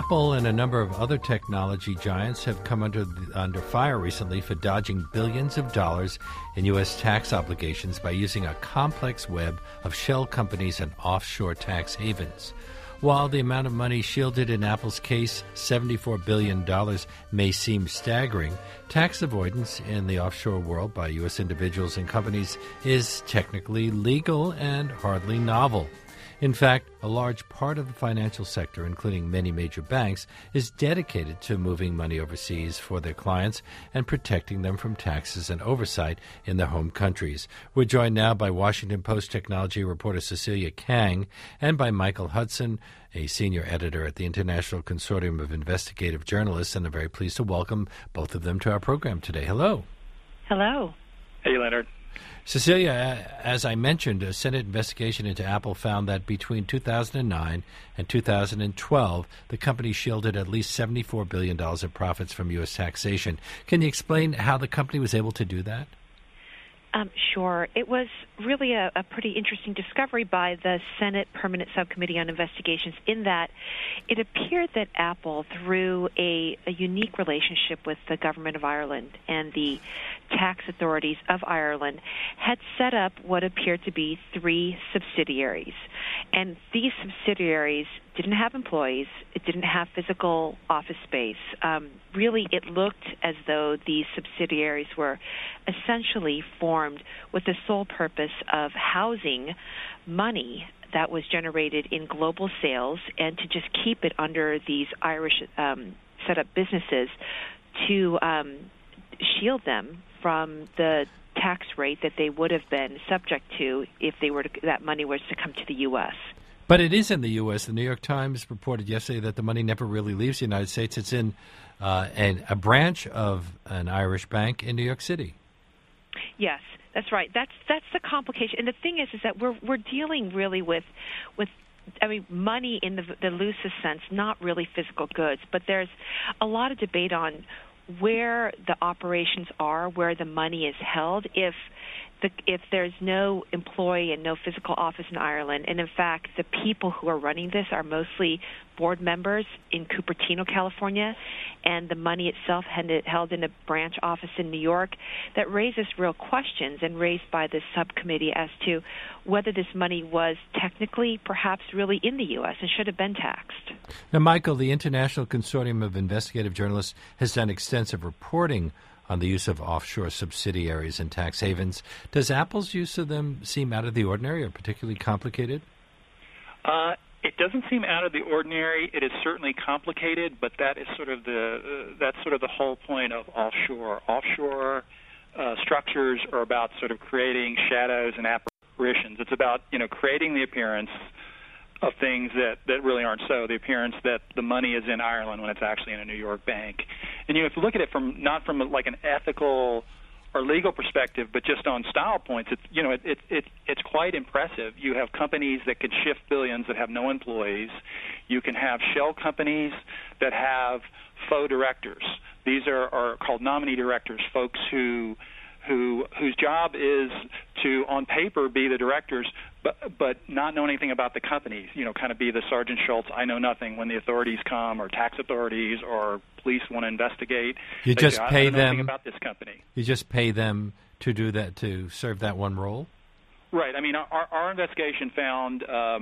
Apple and a number of other technology giants have come under fire recently for dodging billions of dollars in U.S. tax obligations by using a complex web of shell companies and offshore tax havens. While the amount of money shielded in Apple's case, $74 billion, may seem staggering, tax avoidance in the offshore world by U.S. individuals and companies is technically legal and hardly novel. In fact, a large part of the financial sector, including many major banks, is dedicated to moving money overseas for their clients and protecting them from taxes and oversight in their home countries. We're joined now by Washington Post technology reporter Cecilia Kang and by Michael Hudson, a senior editor at the International Consortium of Investigative Journalists, and I'm very pleased to welcome both of them to our program today. Hello. Hello. Hey, Leonard. Cecilia, as I mentioned, a Senate investigation into Apple found that between 2009 and 2012, the company shielded at least $74 billion of profits from U.S. taxation. Can you explain how the company was able to do that? Sure. It was really a pretty interesting discovery by the Senate Permanent Subcommittee on Investigations in that it appeared that Apple, through a unique relationship with the government of Ireland and the tax authorities of Ireland, had set up what appeared to be 3 subsidiaries. And these subsidiaries didn't have employees. It didn't have physical office space. Really, it looked as though these subsidiaries were essentially formed with the sole purpose of housing money that was generated in global sales and to just keep it under these Irish set-up businesses to shield them from the tax rate that they would have been subject to if that money was to come to the U.S. But it is in the U.S. The New York Times reported yesterday that the money never really leaves the United States. It's in a branch of an Irish bank in New York City. Yes, that's right. That's the complication. And the thing is that we're dealing really with money in the loosest sense, not really physical goods. But there's a lot of debate on where the operations are, where the money is held, if there's no employee and no physical office in Ireland. And in fact, the people who are running this are mostly board members in Cupertino, California, and the money itself held in a branch office in New York. That raises real questions and raised by this subcommittee as to whether this money was technically perhaps really in the U.S. and should have been taxed. Now, Michael, the International Consortium of Investigative Journalists has done extensive reporting on the use of offshore subsidiaries and tax havens. Does Apple's use of them seem out of the ordinary or particularly complicated? It doesn't seem out of the ordinary. It is certainly complicated, but that is sort of the whole point of offshore. Offshore structures are about sort of creating shadows and apparitions. It's about creating the appearance of things that really aren't so. The appearance that the money is in Ireland when it's actually in a New York bank. And if you look at it not from like an ethical or legal perspective, but just on style points, it's quite impressive. You have companies that can shift billions that have no employees. You can have shell companies that have faux directors. These are called nominee directors, folks whose job is to, on paper, be the directors, but not know anything about the companies. Kind of be the Sergeant Schultz, I know nothing, when the authorities come, or tax authorities, or police want to investigate. You just pay I know them nothing about this company. You just pay them to do that, to serve that one role? Right. I mean, our investigation found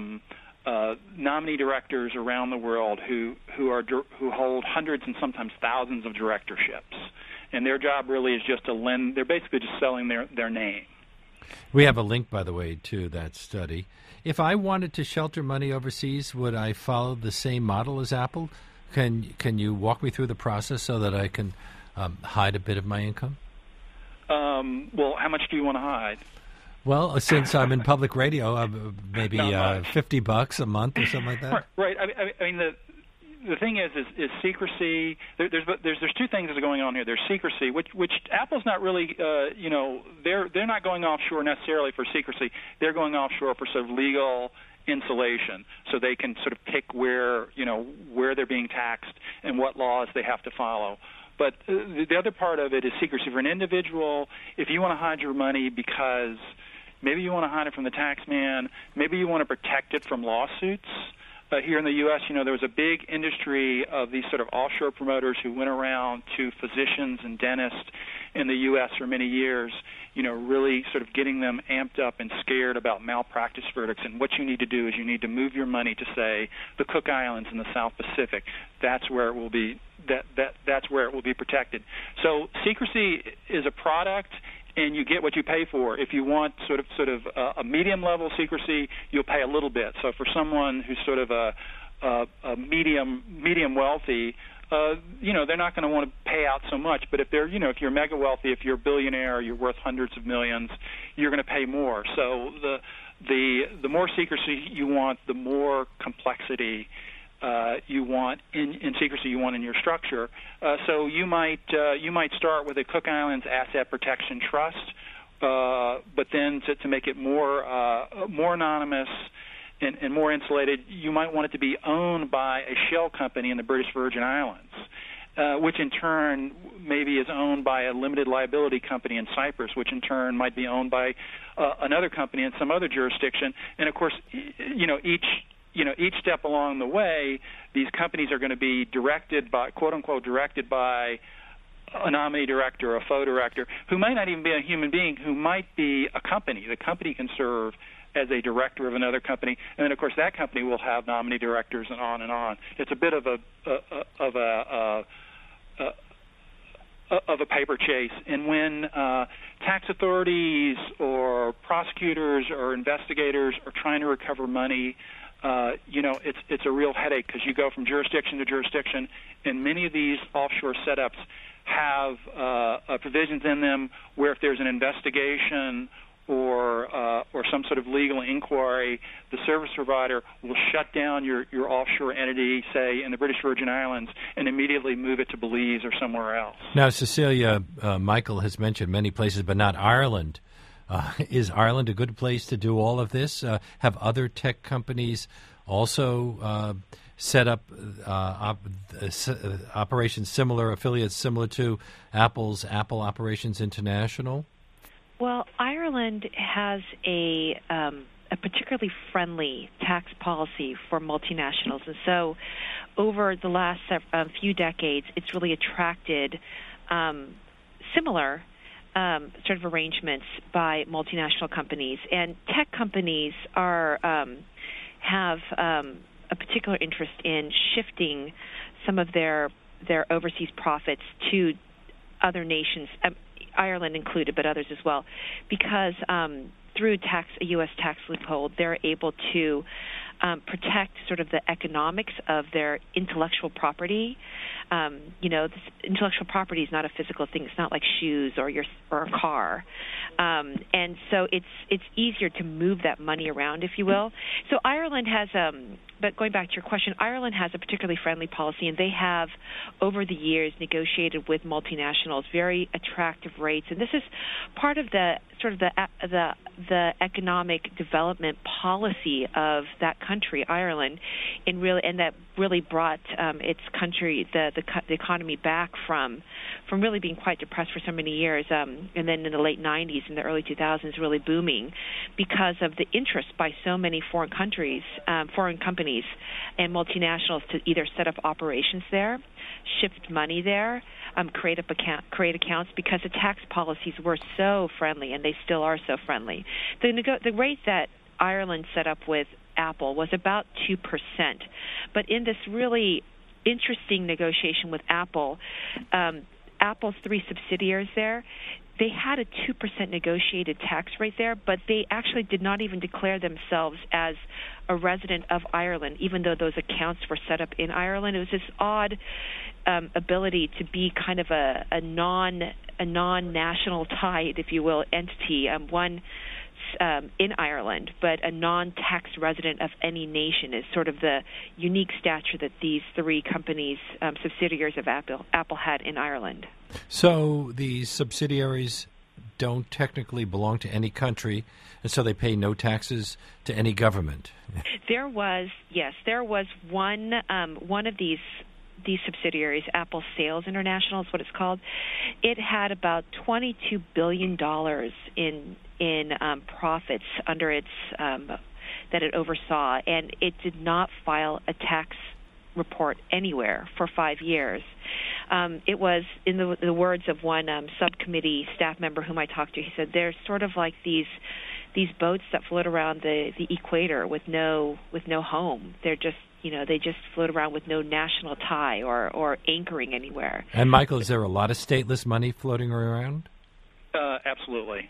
nominee directors around the world who hold hundreds and sometimes thousands of directorships. And their job really is just to lend. They're basically just selling their name. We have a link, by the way, to that study. If I wanted to shelter money overseas, would I follow the same model as Apple? Can you walk me through the process so that I can hide a bit of my income? Well, how much do you want to hide? Well, since I'm in public radio, maybe $50 a month or something like that. Right. I mean the thing is secrecy. There's 2 things that are going on here. There's secrecy, which Apple's not really, they're not going offshore necessarily for secrecy. They're going offshore for sort of legal insulation, so they can sort of pick where they're being taxed and what laws they have to follow. But the other part of it is secrecy. For an individual, if you want to hide your money because maybe you want to hide it from the tax man, maybe you want to protect it from lawsuits, here in the U.S., there was a big industry of these sort of offshore promoters who went around to physicians and dentists in the U.S. for many years, really sort of getting them amped up and scared about malpractice verdicts. And what you need to do is you need to move your money to, say, the Cook Islands in the South Pacific. That's where it will be. That's where it will be protected. So secrecy is a product, and you get what you pay for. If you want sort of a medium level secrecy, you'll pay a little bit. So for someone who's sort of a medium wealthy, they're not going to want to pay out so much. But if if you're mega wealthy, if you're a billionaire, you're worth hundreds of millions, you're going to pay more. So the more secrecy you want, the more complexity you want in secrecy you want in your structure. So you might start with a Cook Islands Asset Protection Trust, but then to make it more anonymous and more insulated, you might want it to be owned by a shell company in the British Virgin Islands, which in turn maybe is owned by a limited liability company in Cyprus, which in turn might be owned by another company in some other jurisdiction. And of course, each step along the way, these companies are going to be directed by, quote unquote, directed by a nominee director or a faux director, who might not even be a human being, who might be a company. The company can serve as a director of another company, and then of course that company will have nominee directors and on and on. It's a bit of a paper chase. And when tax authorities or prosecutors or investigators are trying to recover money, it's a real headache, because you go from jurisdiction to jurisdiction, and many of these offshore setups have provisions in them where if there's an investigation or some sort of legal inquiry, the service provider will shut down your offshore entity, say in the British Virgin Islands, and immediately move it to Belize or somewhere else. Now, Cecilia, Michael has mentioned many places, but not Ireland. Is Ireland a good place to do all of this? Have other tech companies also set up operations similar, affiliates similar to Apple's Apple Operations International? Well, Ireland has a particularly friendly tax policy for multinationals, and so over the last few decades, it's really attracted similar sort of arrangements by multinational companies. And tech companies have a particular interest in shifting some of their overseas profits to other nations, Ireland included, but others as well, because through a U.S. tax loophole, they're able to protect sort of the economics of their intellectual property. This intellectual property is not a physical thing. It's not like shoes or a car, and so it's easier to move that money around, if you will. So Ireland has, but going back to your question, Ireland has a particularly friendly policy, and they have over the years negotiated with multinationals very attractive rates, and this is part of the sort of the economic development policy of that country, Ireland, and that really brought its country, the economy back from really being quite depressed for so many years, and then in the late 90s and the early 2000s really booming because of the interest by so many foreign companies and multinationals to either set up operations there, shift money there, create accounts, because the tax policies were so friendly, and they still are so friendly. The rate that Ireland set up with Apple was about 2%, but in this really interesting negotiation with Apple, Apple's 3 subsidiaries there, they had a 2% negotiated tax rate there, but they actually did not even declare themselves as a resident of Ireland, even though those accounts were set up in Ireland. It was this odd ability to be kind of a non-national tied, if you will, entity, one in Ireland, but a non-tax resident of any nation is sort of the unique stature that these 3 companies, subsidiaries of Apple had in Ireland. So these subsidiaries don't technically belong to any country, and so they pay no taxes to any government. There was one of these subsidiaries, Apple Sales International is what it's called. It had about $22 billion in profits under its that it oversaw, and it did not file a tax report anywhere for 5 years. It was, in the words of one subcommittee staff member whom I talked to, he said they're sort of like these boats that float around the equator with no home. They're just, they just float around with no national tie or anchoring anywhere. And Michael, is there a lot of stateless money floating around? Absolutely.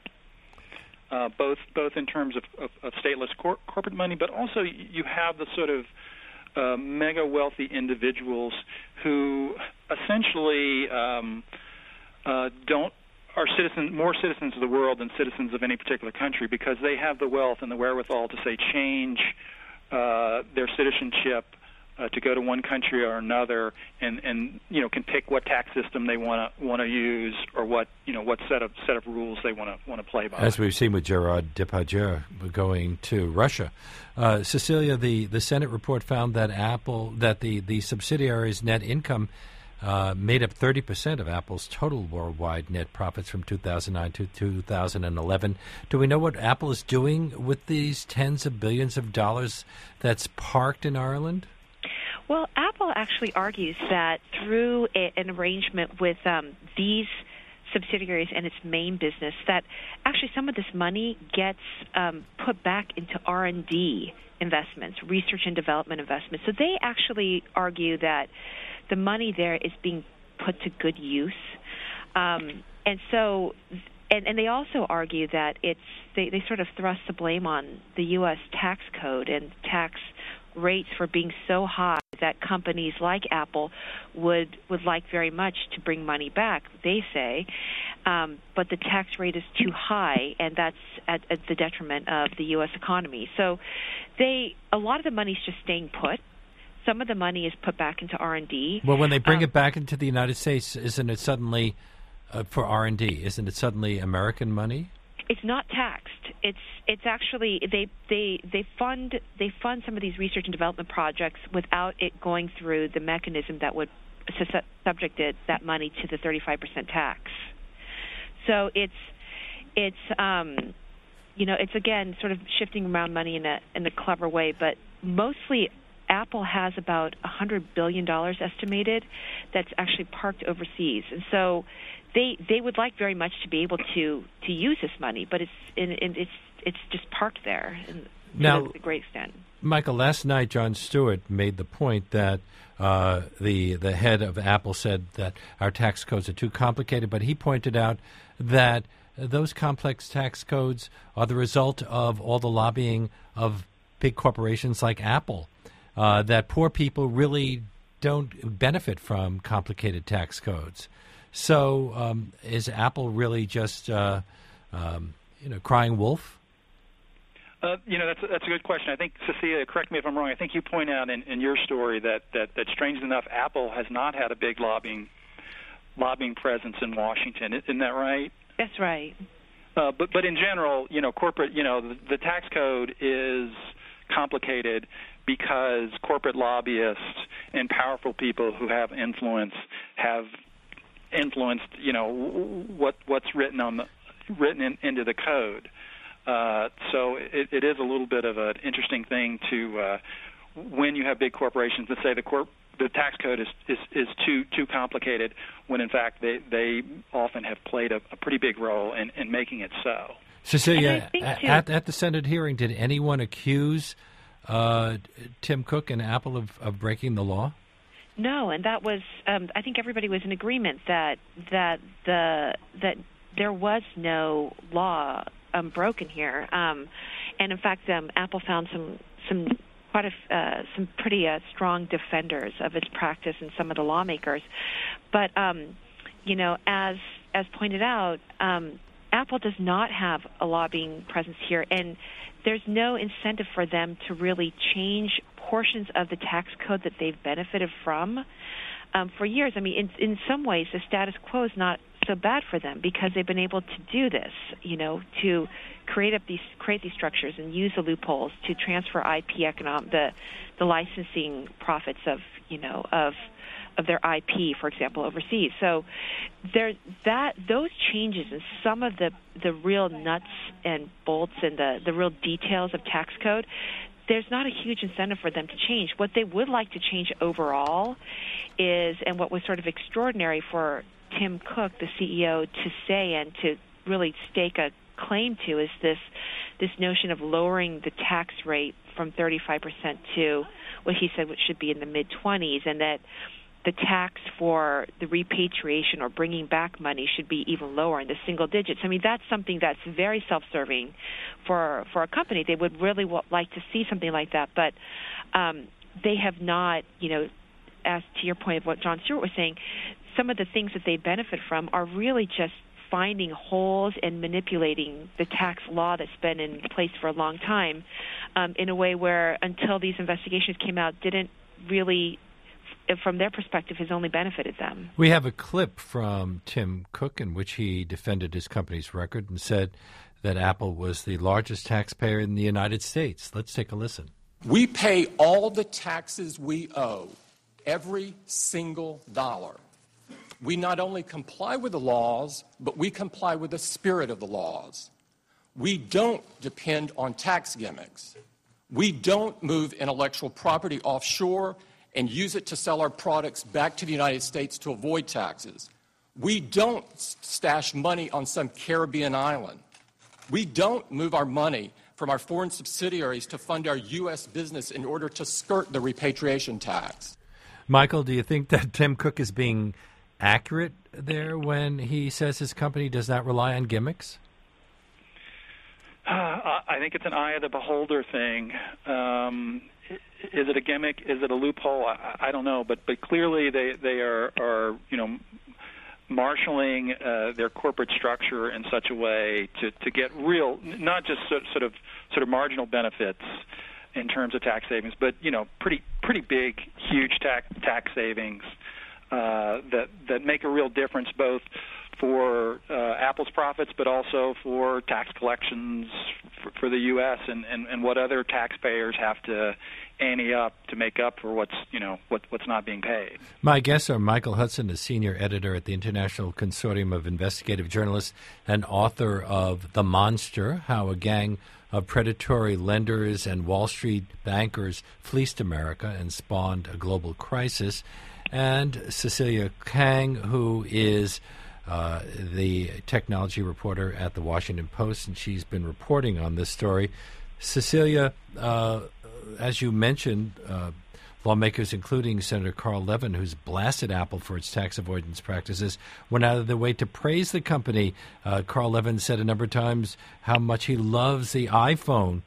Both in terms of stateless corporate money, but also you have the sort of mega wealthy individuals who essentially are more citizens of the world than citizens of any particular country, because they have the wealth and the wherewithal to say change their citizenship to go to one country or another, and can pick what tax system they want to use, or what set of rules they want to play by. As we've seen with Gerard Depardieu going to Russia. Cecilia, the Senate report found that the subsidiary's net income made up 30% of Apple's total worldwide net profits from 2009 to 2011. Do we know what Apple is doing with these tens of billions of dollars that's parked in Ireland? Well, Apple actually argues that through an arrangement with these subsidiaries and its main business, that actually some of this money gets put back into R&D investments, research and development investments. So they actually argue that the money there is being put to good use. And they also argue that they sort of thrust the blame on the U.S. tax code and tax rates for being so high that companies like Apple would like very much to bring money back, they say, but the tax rate is too high, and that's at the detriment of the U.S. economy. So a lot of the money is just staying put. Some of the money is put back into R&D. Well, when they bring it back into the United States, isn't it suddenly for R&D? Isn't it suddenly American money? It's not taxed. It's actually they fund some of these research and development projects without it going through the mechanism that would subject that money to the 35% tax. So it's again sort of shifting around money in a clever way, but mostly Apple has about $100 billion estimated that's actually parked overseas, and so they would like very much to be able to use this money, but it's just parked there to a great extent. Michael, last night Jon Stewart made the point that the head of Apple said that our tax codes are too complicated, but he pointed out that those complex tax codes are the result of all the lobbying of big corporations like Apple, that poor people really don't benefit from complicated tax codes. So is Apple really just crying wolf? That's a good question. I think, Cecilia, correct me if I'm wrong, I think you point out in your story that strangely enough, Apple has not had a big lobbying presence in Washington. Isn't that right? That's right. But in general, corporate, the tax code is complicated because corporate lobbyists and powerful people who have influenced what's written into the code. So it is a little bit of an interesting thing to when you have big corporations that say the tax code is too complicated, when in fact they often have played a pretty big role in making it so. Cecilia, at the Senate hearing, did anyone accuse Tim Cook and Apple of breaking the law? No, and that was I think everybody was in agreement that there was no law broken here, and in fact, Apple found some pretty strong defenders of its practice and some of the lawmakers. But as pointed out, Apple does not have a lobbying presence here, and there's no incentive for them to really change portions of the tax code that they've benefited from for years. I mean, in some ways, the status quo is not so bad for them because they've been able to do this, to create these structures and use the loopholes to transfer IP the licensing profits of of their IP, for example, overseas. So those changes and some of the real nuts and bolts and the real details of tax code, there's not a huge incentive for them to change. What they would like to change overall is, and what was sort of extraordinary for Tim Cook, the CEO, to say and to really stake a claim to, is this notion of lowering the tax rate from 35% to what he said should be in the mid-20s, and that the tax for the repatriation or bringing back money should be even lower in the single digits. I mean, that's something that's very self-serving for a company. They would really like to see something like that, but they have not, as to your point of what Jon Stewart was saying, some of the things that they benefit from are really just finding holes and manipulating the tax law that's been in place for a long time in a way where, until these investigations came out, didn't really, from their perspective, has only benefited them. We have a clip from Tim Cook in which he defended his company's record and said that Apple was the largest taxpayer in the United States. Let's take a listen. We pay all the taxes we owe, every single dollar. We not only comply with the laws, but we comply with the spirit of the laws. We don't depend on tax gimmicks. We don't move intellectual property offshore and use it to sell our products back to the United States to avoid taxes. We don't stash money on some Caribbean island. We don't move our money from our foreign subsidiaries to fund our U.S. business in order to skirt the repatriation tax. Michael, do you think that Tim Cook is being accurate there when he says his company does not rely on gimmicks? I think it's an eye of the beholder thing. Is it a gimmick? Is it a loophole? I don't know, but clearly they are marshaling their corporate structure in such a way to get real, not just sort of marginal benefits in terms of tax savings, but pretty big, huge tax savings that make a real difference both for Apple's profits, but also for tax collections for the U.S. and what other taxpayers have to ante up to make up for what's not being paid. My guests are Michael Hudson, a senior editor at the International Consortium of Investigative Journalists and author of The Monster: How a Gang of Predatory Lenders and Wall Street Bankers Fleeced America and Spawned a Global Crisis, and Cecilia Kang, who is the technology reporter at the Washington Post, and she's been reporting on this story. Cecilia, as you mentioned, lawmakers, including Senator Carl Levin, who's blasted Apple for its tax avoidance practices, went out of their way to praise the company. Carl Levin said a number of times how much he loves the iPhone.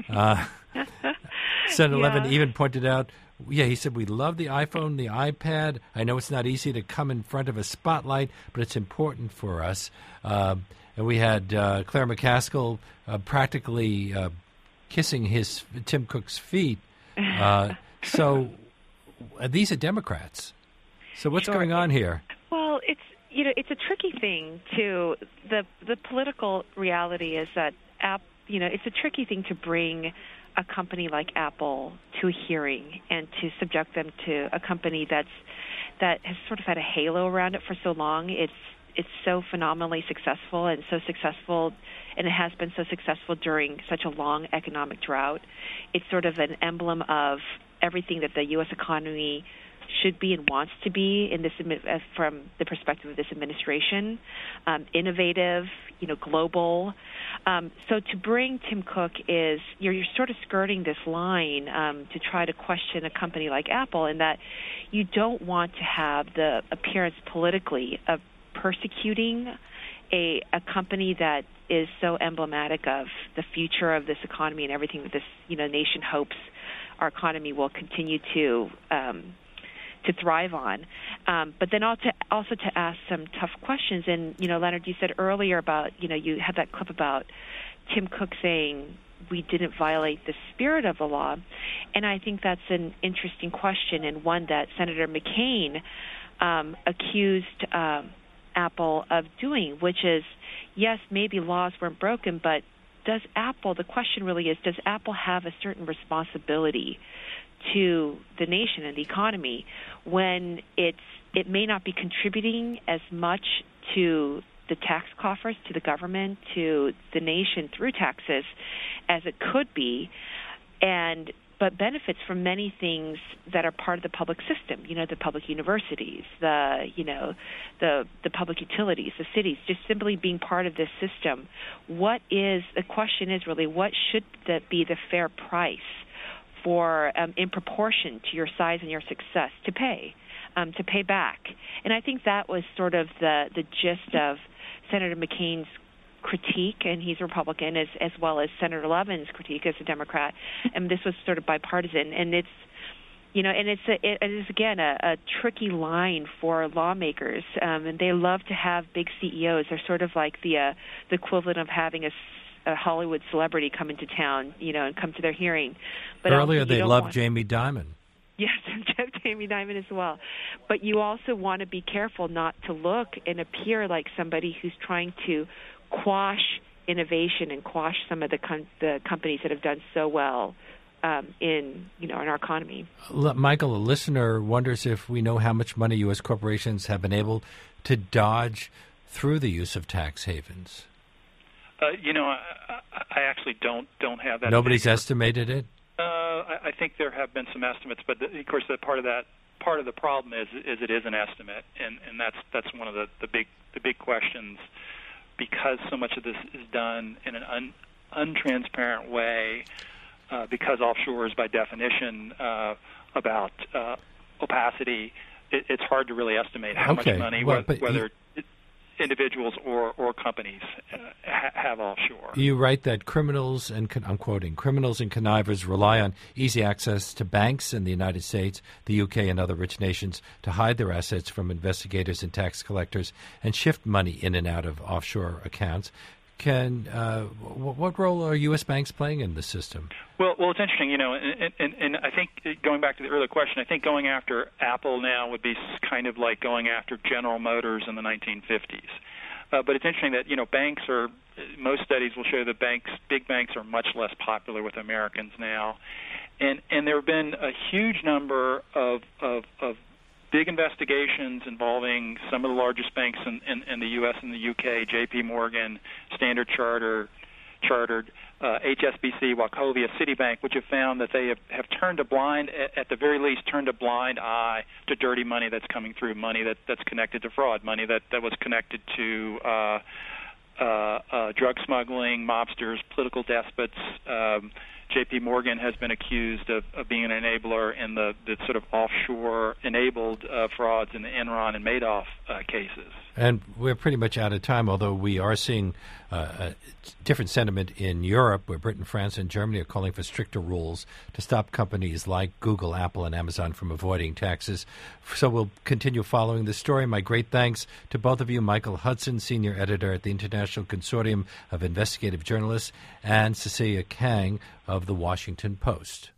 Senator Levin even pointed out, he said, we love the iPhone, the iPad. I know it's not easy to come in front of a spotlight, but it's important for us. And we had Claire McCaskill practically kissing Tim Cook's feet. So these are Democrats. So what's going on here? Well, it's a tricky thing to the political reality is that it's a tricky thing to bring a company like Apple to a hearing and to subject them to a company that has sort of had a halo around it for so long. It's so phenomenally successful and it has been so successful during such a long economic drought. It's sort of an emblem of everything that the U.S. economy should be and wants to be in this from the perspective of this administration, innovative, global. So to bring Tim Cook is you're sort of skirting this line to try to question a company like Apple, in that you don't want to have the appearance politically of persecuting a company that is so emblematic of the future of this economy and everything that this nation hopes our economy will continue to thrive on, but then also to ask some tough questions. And Leonard, you said earlier about you had that clip about Tim Cook saying we didn't violate the spirit of the law, and I think that's an interesting question and one that Senator McCain accused Apple of doing, which is, yes, maybe laws weren't broken, but the question really is, does Apple have a certain responsibility to the nation and the economy when it may not be contributing as much to the tax coffers, to the government, to the nation through taxes as it could be, but benefits from many things that are part of the public system, the public universities, the public utilities, the cities, just simply being part of this system. The question is really, what should be the fair price for, in proportion to your size and your success, to pay back? And I think that was sort of the gist of Senator McCain's critique, and he's a Republican, as well as Senator Levin's critique as a Democrat. And this was sort of bipartisan, and it is again a tricky line for lawmakers, and they love to have big CEOs. They're sort of like the equivalent of having a Hollywood celebrity come into town, and come to their hearing. But earlier they loved Jamie Dimon. Yes, Jamie Dimon as well. But you also want to be careful not to look and appear like somebody who's trying to quash innovation and quash some of the companies that have done so well in our economy. Michael, a listener wonders if we know how much money U.S. corporations have been able to dodge through the use of tax havens. I actually don't have that. Nobody's estimated it? I think there have been some estimates, but of course, part of the problem is it is an estimate, and that's one of the big questions, because so much of this is done in an untransparent way, because offshore is by definition about opacity. It's hard to really estimate how much money, whether individuals or companies have offshore. You write that criminals and I'm quoting, criminals and connivers rely on easy access to banks in the United States, the UK, and other rich nations to hide their assets from investigators and tax collectors and shift money in and out of offshore accounts. What role are U.S. banks playing in the system? Well, it's interesting, and I think going back to the earlier question, I think going after Apple now would be kind of like going after General Motors in the 1950s. But it's interesting that most studies will show that big banks are much less popular with Americans now, and there have been a huge number of big investigations involving some of the largest banks in the U.S. and the UK, J.P. Morgan, Standard Chartered, HSBC, Wachovia, Citibank, which have found that they have turned at the very least, turned a blind eye to dirty money that's coming through, money that's connected to fraud, money that was connected to drug smuggling, mobsters, political despots. J.P. Morgan has been accused of being an enabler in the sort of offshore-enabled frauds in the Enron and Madoff cases. And we're pretty much out of time, although we are seeing a different sentiment in Europe, where Britain, France, and Germany are calling for stricter rules to stop companies like Google, Apple, and Amazon from avoiding taxes. So we'll continue following this story. My great thanks to both of you, Michael Hudson, Senior Editor at the International Consortium of Investigative Journalists, and Cecilia Kang of The Washington Post.